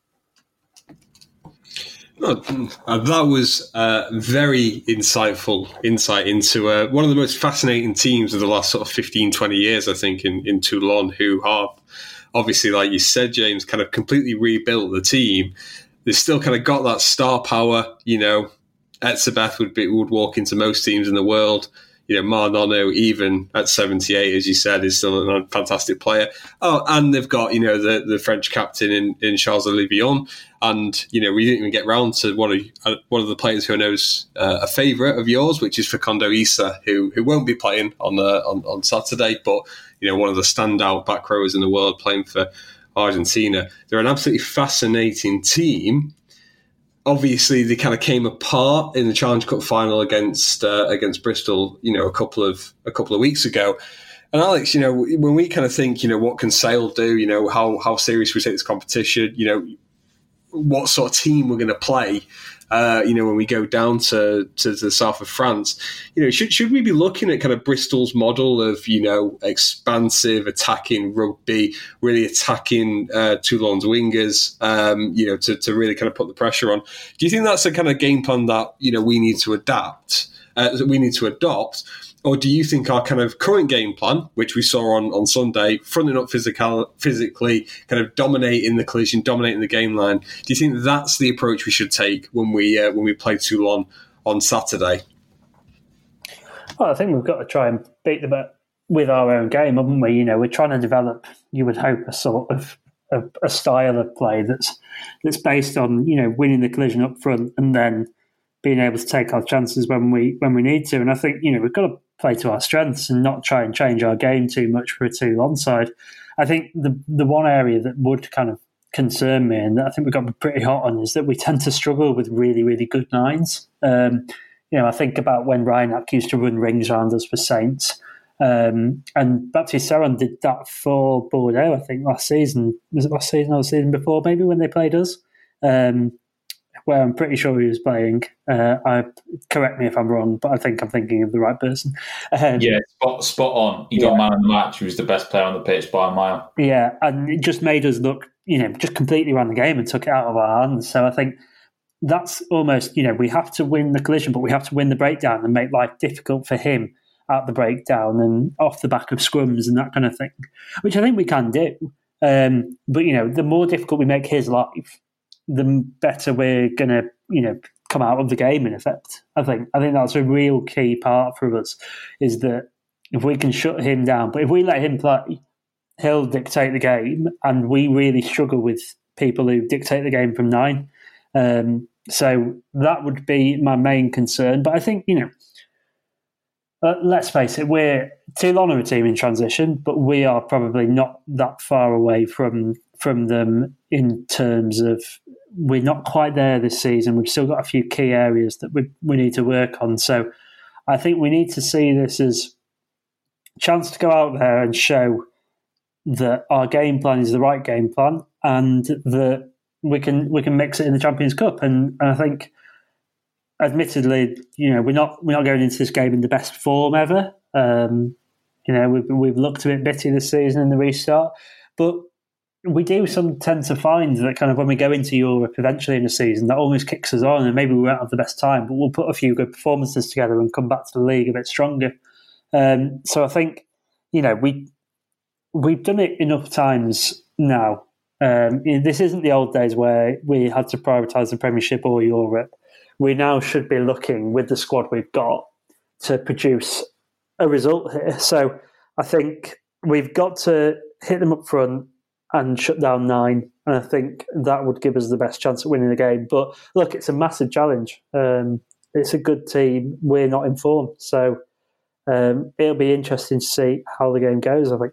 That was very insightful insight into one of the most fascinating teams of the last sort of 15, 20 years, I think, in Toulon, who have obviously, like you said, James, kind of completely rebuilt the team. They've still kind of got that star power. Etzebeth would walk into most teams in the world. Marnono, even at 78, as you said, is still a fantastic player. Oh, and they've got, the French captain in Charles Olivion. And, we didn't even get round to one of the players who I know is a favourite of yours, which is Facundo Issa, who won't be playing on Saturday, but, one of the standout back rowers in the world playing for Argentina. They're an absolutely fascinating team. Obviously, they kind of came apart in the Challenge Cup final against Bristol, a couple of weeks ago. And Alex, when we kind of think, what can Sale do? How serious we take this competition? What sort of team we're going to play? When we go down to the south of France, should we be looking at kind of Bristol's model of expansive attacking rugby, really attacking Toulon's wingers, to really kind of put the pressure on? Do you think that's a kind of game plan that we need to adopt? Or do you think our kind of current game plan, which we saw on Sunday, fronting up physically, kind of dominating the collision, dominating the game line, do you think that's the approach we should take when we play Toulon on Saturday? Well, I think we've got to try and beat them with our own game, haven't we? We're trying to develop, you would hope, a sort of a style of play that's based on winning the collision up front and then being able to take our chances when we need to. And I think we've got to play to our strengths and not try and change our game too much for a Toulon side. I think the one area that would kind of concern me and that I think we've got to be pretty hot on is that we tend to struggle with really, really good 9s. I think about when Reinach used to run rings around us for Saints. And Baptiste Serran did that for Bordeaux, I think, last season. Was it last season or the season before, maybe, when they played us? Where I'm pretty sure he was playing. Correct me if I'm wrong, but I think I'm thinking of the right person. Spot on. He got man of the match. He was the best player on the pitch by a mile. Yeah, and it just made us look, just completely ran the game and took it out of our hands. So I think that's almost, we have to win the collision, but we have to win the breakdown and make life difficult for him at the breakdown and off the back of scrums and that kind of thing, which I think we can do. But, the more difficult we make his life, the better we're going to, come out of the game, in effect. I think that's a real key part for us, is that if we can shut him down, but if we let him play, he'll dictate the game, and we really struggle with people who dictate the game from 9. So that would be my main concern. But I think, let's face it, Toulon are a team in transition, but we are probably not that far away from them in terms of we're not quite there this season. We've still got a few key areas that we need to work on. So I think we need to see this as a chance to go out there and show that our game plan is the right game plan and that we can mix it in the Champions Cup. And I think, admittedly, we're not going into this game in the best form ever. We've looked a bit bitty this season in the restart, but we do tend to find that kind of when we go into Europe eventually in the season, that almost kicks us on, and maybe we won't have the best time, but we'll put a few good performances together and come back to the league a bit stronger. So I think, we've done it enough times now. This isn't the old days where we had to prioritise the Premiership or Europe. We now should be looking, with the squad we've got, to produce a result here. So I think we've got to hit them up front and shut down 9, and I think that would give us the best chance at winning the game. But look, it's a massive challenge. It's a good team. We're not in form. So it'll be interesting to see how the game goes, I think.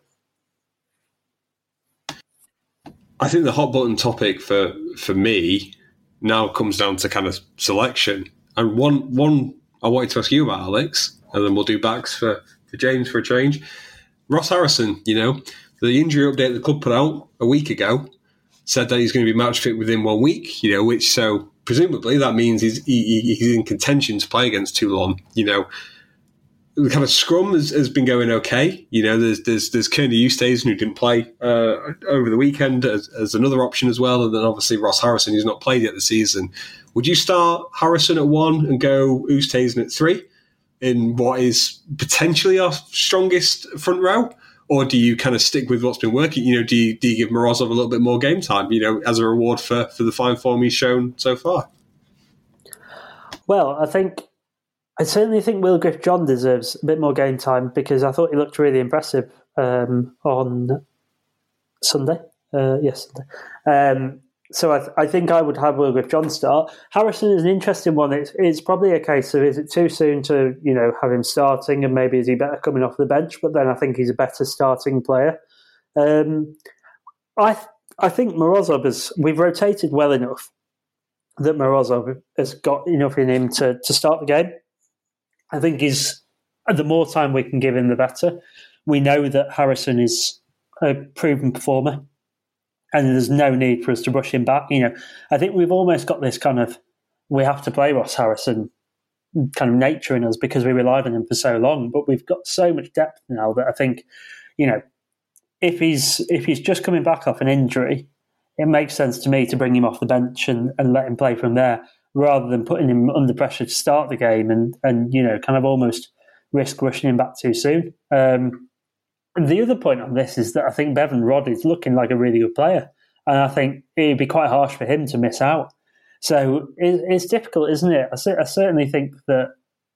I think the hot button topic for me now comes down to kind of selection. And one I wanted to ask you about, Alex, and then we'll do backs for James for a change. Ross Harrison, the injury update the club put out a week ago said that he's going to be match fit within 1 week, which so presumably that means he's in contention to play against Toulon. The kind of scrum has been going okay. There's Kearney Eustace who didn't play over the weekend as another option as well, and then obviously Ross Harrison who's not played yet this season. Would you start Harrison at 1 and go Eustace at 3 in what is potentially our strongest front row? Or do you kind of stick with what's been working? Do you give Morozov a little bit more game time, as a reward for the fine form he's shown so far? Well, I certainly think Will Griff-John deserves a bit more game time because I thought he looked really impressive on Sunday. Sunday. So I think I would have Will Griff-John start. Harrison is an interesting one. It's probably a case of, is it too soon to have him starting, and maybe is he better coming off the bench? But then I think he's a better starting player. I think Morozov we've rotated well enough that Morozov has got enough in him to start the game. I think the more time we can give him, the better. We know that Harrison is a proven performer, and there's no need for us to rush him back. I think we've almost got this kind of, we have to play Ross Harrison kind of nature in us because we relied on him for so long. But we've got so much depth now that I think, if he's just coming back off an injury, it makes sense to me to bring him off the bench and let him play from there, rather than putting him under pressure to start the game and kind of almost risk rushing him back too soon. The other point on this is that I think Bevan Rodd is looking like a really good player, and I think it'd be quite harsh for him to miss out. So it's difficult, isn't it? I certainly think that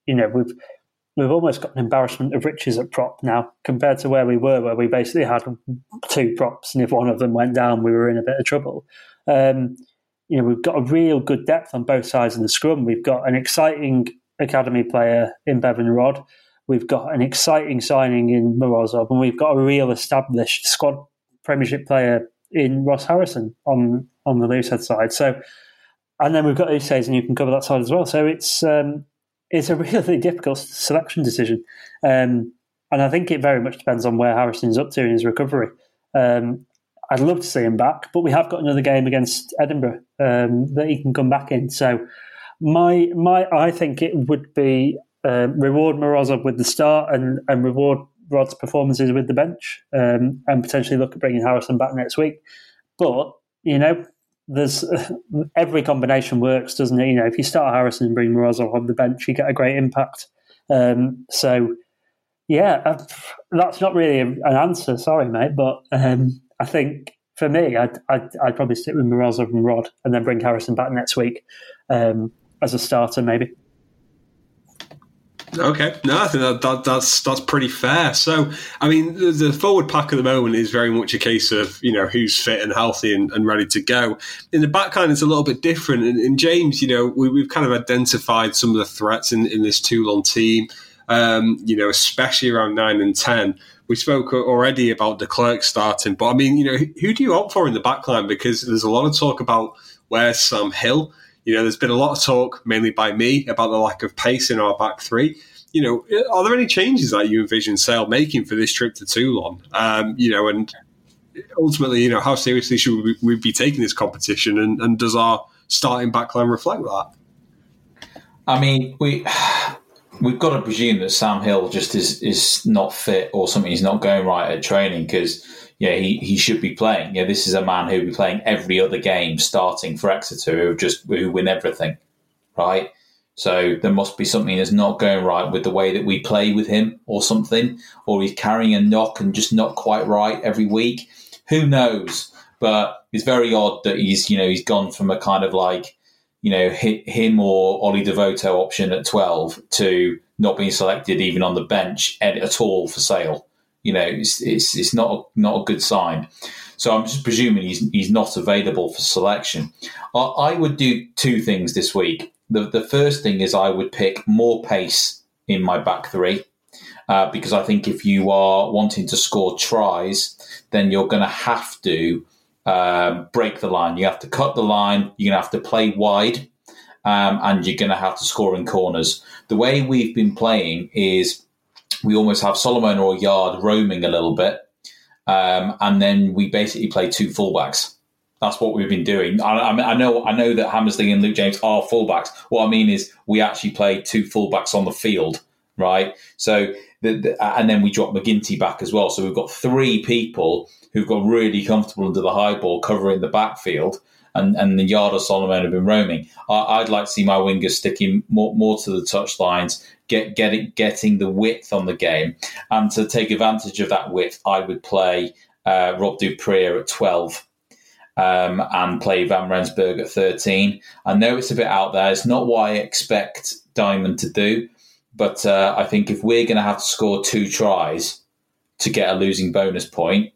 we've almost got an embarrassment of riches at prop now compared to where we were, where we basically had 2 props, and if one of them went down, we were in a bit of trouble. We've got a real good depth on both sides of the scrum. We've got an exciting academy player in Bevan Rodd. We've got an exciting signing in Morozov, and we've got a real established squad Premiership player in Ross Harrison on the Loosehead side. So, and then we've got Eustace, and you can cover that side as well. So it's a really difficult selection decision, and I think it very much depends on where Harrison's up to in his recovery. I'd love to see him back, but we have got another game against Edinburgh that he can come back in. So, I think it would be reward Morozov with the start and reward Rod's performances with the bench, and potentially look at bringing Harrison back next week. But there's every combination works, doesn't it? If you start Harrison and bring Morozov on the bench, you get a great impact. So, yeah, that's not really an answer. Sorry, mate, but I think for me, I'd probably stick with Morozov and Rod, and then bring Harrison back next week as a starter, maybe. Okay, no, I think that's pretty fair. So, I mean, the forward pack at the moment is very much a case of who's fit and healthy and ready to go. In the back line, it's a little bit different. And James, we've kind of identified some of the threats in this Toulon team. especially around 9 and 10. We spoke already about De Klerk starting, but I mean, who do you opt for in the backline? Because there's a lot of talk about where's Sam Hill. There's been a lot of talk, mainly by me, about the lack of pace in our back three. Are there any changes that you envision Sale making for this trip to Toulon? And ultimately, how seriously should we be taking this competition? And does our starting backline reflect that? I mean, we've got to presume that Sam Hill just is not fit or something. He's not going right at training because, he should be playing. This is a man who will be playing every other game starting for Exeter who win everything, right? So there must be something that's not going right with the way that we play with him or something, or he's carrying a knock and just not quite right every week. Who knows? But it's very odd that he's gone from a kind of like, him or Ollie Devoto option at 12 to not being selected even on the bench at all for Sale. It's not a good sign. So I'm just presuming he's not available for selection. I would do two things this week. The first thing is I would pick more pace in my back three because I think if you are wanting to score tries, then you're going to have to break the line. You have to cut the line. You're going to have to play wide, and you're going to have to score in corners. The way we've been playing is we almost have Solomon or Yard roaming a little bit, and then we basically play two fullbacks. That's what we've been doing. I know that Hammersley and Luke James are fullbacks. What I mean is we actually play two fullbacks on the field, right? So and then we drop McGinty back as well. So we've got three people who've got really comfortable under the high ball covering the backfield, and the Yard or Solomon have been roaming. I'd like to see my wingers sticking more to the touch lines, getting the width on the game, and to take advantage of that width, I would play Rob du Preez at 12. And play Van Rensburg at 13. I know it's a bit out there. It's not what I expect Diamond to do, but I think if we're going to have to score 2 tries to get a losing bonus point,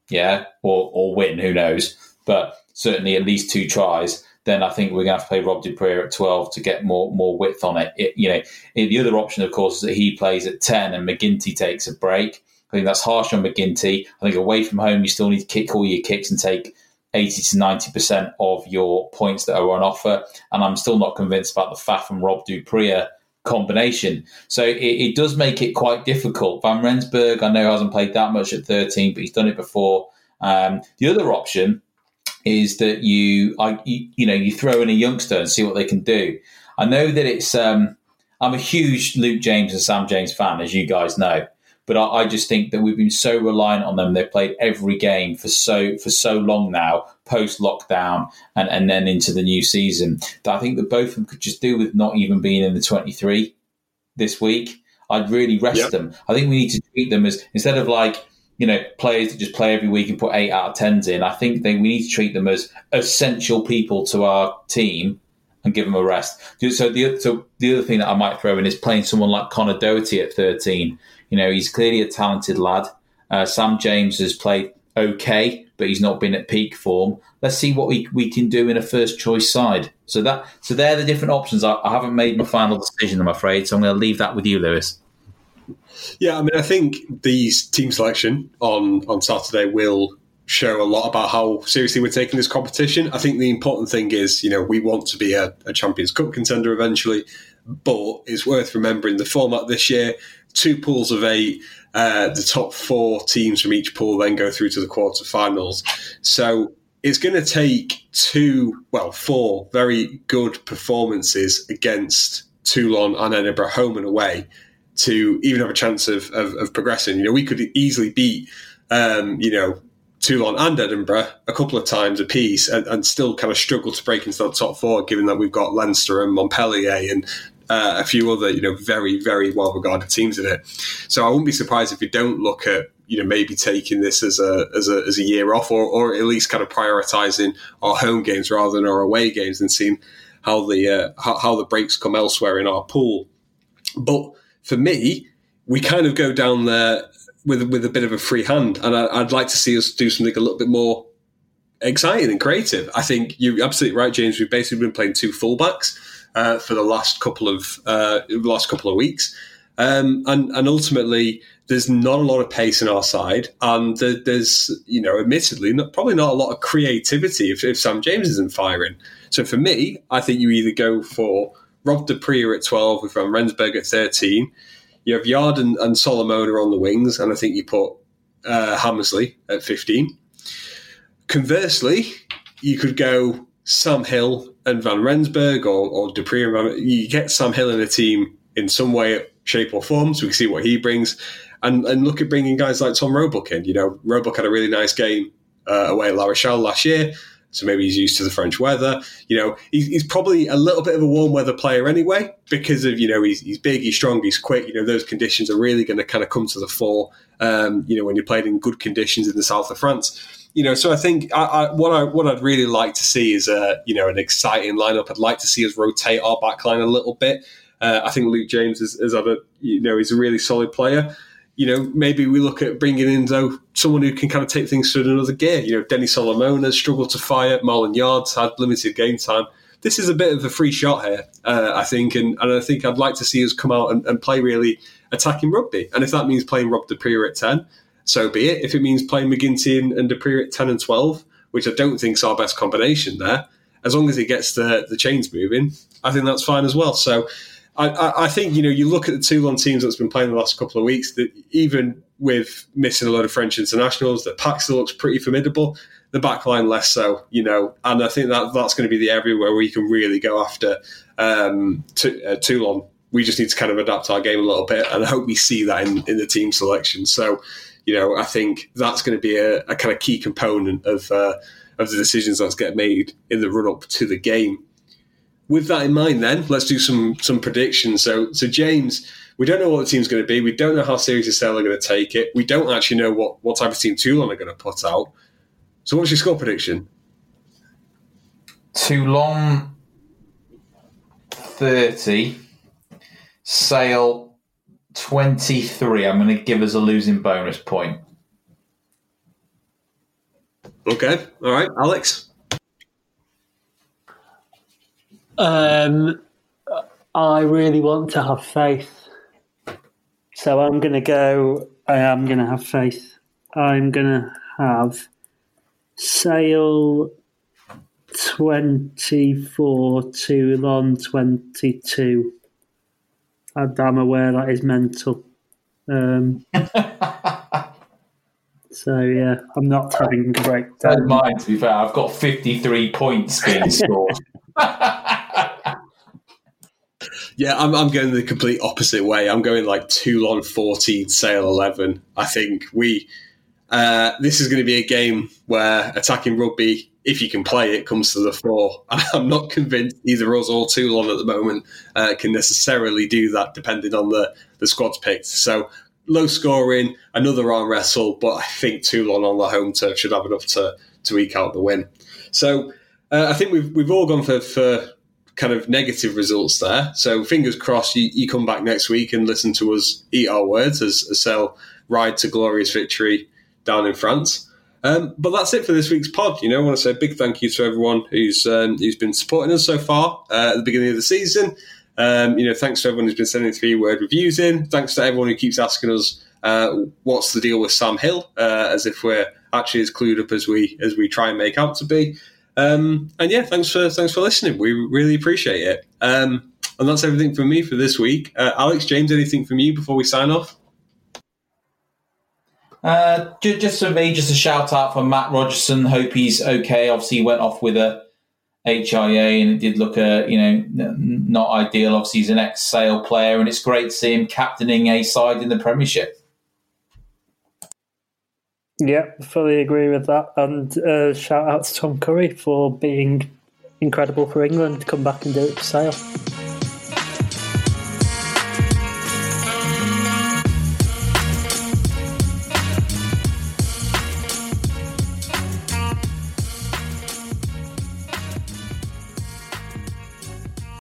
or win, who knows, but certainly at least 2 tries, then I think we're going to have to play Rob du Preez at 12 to get more width on it. The other option, of course, is that he plays at 10 and McGinty takes a break. I think that's harsh on McGinty. I think away from home, you still need to kick all your kicks and take 80 to 90% of your points that are on offer. And I'm still not convinced about the Faf and Rob du Preez combination. So it does make it quite difficult. Van Rensburg, I know, hasn't played that much at 13, but he's done it before. The other option is that you throw in a youngster and see what they can do. I know that it's I'm a huge Luke James and Sam James fan, as you guys know. But I just think that we've been so reliant on them. They've played every game for so long now, post-lockdown and then into the new season, that I think that both of them could just do with not even being in the 23 this week. I'd really rest them. I think we need to treat them as, instead of players that just play every week and put 8 out of 10s in, I think we need to treat them as essential people to our team and give them a rest. So the other thing that I might throw in is playing someone like Connor Doherty at 13. He's clearly a talented lad. Sam James has played okay, but he's not been at peak form. Let's see what we can do in a first choice side. So they're the different options. I haven't made my final decision, I'm afraid, so I'm going to leave that with you, Lewis. Yeah, I mean, I think these team selection on Saturday will show a lot about how seriously we're taking this competition. I think the important thing is, we want to be a Champions Cup contender eventually, but it's worth remembering the format this year. 2 pools of 8, the top 4 teams from each pool then go through to the quarterfinals. So it's going to take 4 very good performances against Toulon and Edinburgh, home and away, to even have a chance of progressing. We could easily beat, Toulon and Edinburgh a couple of times apiece and still kind of struggle to break into that top 4, given that we've got Leinster and Montpellier and a few other, very, very well-regarded teams in it. So I wouldn't be surprised if we don't look at, maybe taking this as a year off, or at least kind of prioritising our home games rather than our away games, and seeing how the breaks come elsewhere in our pool. But for me, we kind of go down there with a bit of a free hand, and I'd like to see us do something a little bit more exciting and creative. I think you're absolutely right, James. We've basically been playing 2 fullbacks for the last couple of weeks. And ultimately, there's not a lot of pace in our side, and there's, admittedly, probably not a lot of creativity if Sam James isn't firing. So for me, I think you either go for Rob de Prier at 12 with Van Rensburg at 13. You have Yard and Solomona on the wings, and I think you put Hammersley at 15. Conversely, you could go Sam Hill and Van Rensburg or de Prier. You get Sam Hill in a team in some way, shape or form, so we can see what he brings. And look at bringing guys like Tom Roebuck in. Roebuck had a really nice game away at La Rochelle last year, so maybe he's used to the French weather. He's probably a little bit of a warm weather player anyway, because of, he's big, he's strong, he's quick. Those conditions are really going to kind of come to the fore, when you're playing in good conditions in the south of France. So I think what I'd really like to see is an exciting lineup. I'd like to see us rotate our backline a little bit. I think Luke James is he's a really solid player. Maybe we look at bringing in, though, someone who can kind of take things to another gear. Denis Solomon has struggled to fire. Marlon Yard's had limited game time. This is a bit of a free shot here, I think, and I think I'd like to see us come out and play really attacking rugby. And if that means playing Rob de Prier at 10, so be it. If it means playing McGinty and de Prier at 10 and 12, which I don't think is our best combination there, as long as he gets the chains moving, I think that's fine as well. So I think, you look at the Toulon teams that's been playing the last couple of weeks, that even with missing a lot of French internationals, that pack still looks pretty formidable. The back line less so, and I think that's going to be the area where we can really go after Toulon. We just need to kind of adapt our game a little bit, and I hope we see that in the team selection. So, I think that's going to be a kind of key component of the decisions that get made in the run-up to the game. With that in mind, then, let's do some predictions. So James, we don't know what the team's going to be. We don't know how seriously Sale are going to take it. We don't actually know what type of team Toulon are going to put out. So what's your score prediction? Toulon 30, Sale 23. I'm going to give us a losing bonus point. Okay. All right. Alex? I really want to have faith. So I'm going to go, I am going to have faith. I'm going to have Sale 24, Toulon 22. I'm aware that is mental. So, yeah, I'm not having a breakdown. Don't mind, to be fair. I've got 53 points being scored. Yeah, I'm going the complete opposite way. I'm going like Toulon 14, Sale 11. I think this is going to be a game where attacking rugby, if you can play it, comes to the fore. I'm not convinced either us or Toulon at the moment can necessarily do that, depending on the squads picked. So low scoring, another arm wrestle, but I think Toulon on the home turf should have enough to eke out the win. So I think we've all gone for kind of negative results there. So fingers crossed you come back next week and listen to us eat our words as Sale ride to glorious victory down in France. But that's it for this week's pod. I want to say a big thank you to everyone who's been supporting us so far at the beginning of the season. Thanks to everyone who's been sending 3-word reviews in. Thanks to everyone who keeps asking us what's the deal with Sam Hill, as if we're actually as clued up as we try and make out to be. And yeah, thanks for listening. We really appreciate it. And that's everything from me for this week. Alex, James, anything from you before we sign off? Just for me, just a shout out for Matt Rogerson. Hope he's okay. Obviously, he went off with a HIA and it did look not ideal. Obviously, he's an ex-Sale player, and it's great to see him captaining a side in the Premiership. Yeah, fully agree with that. And shout out to Tom Curry for being incredible for England to come back and do it for Sale.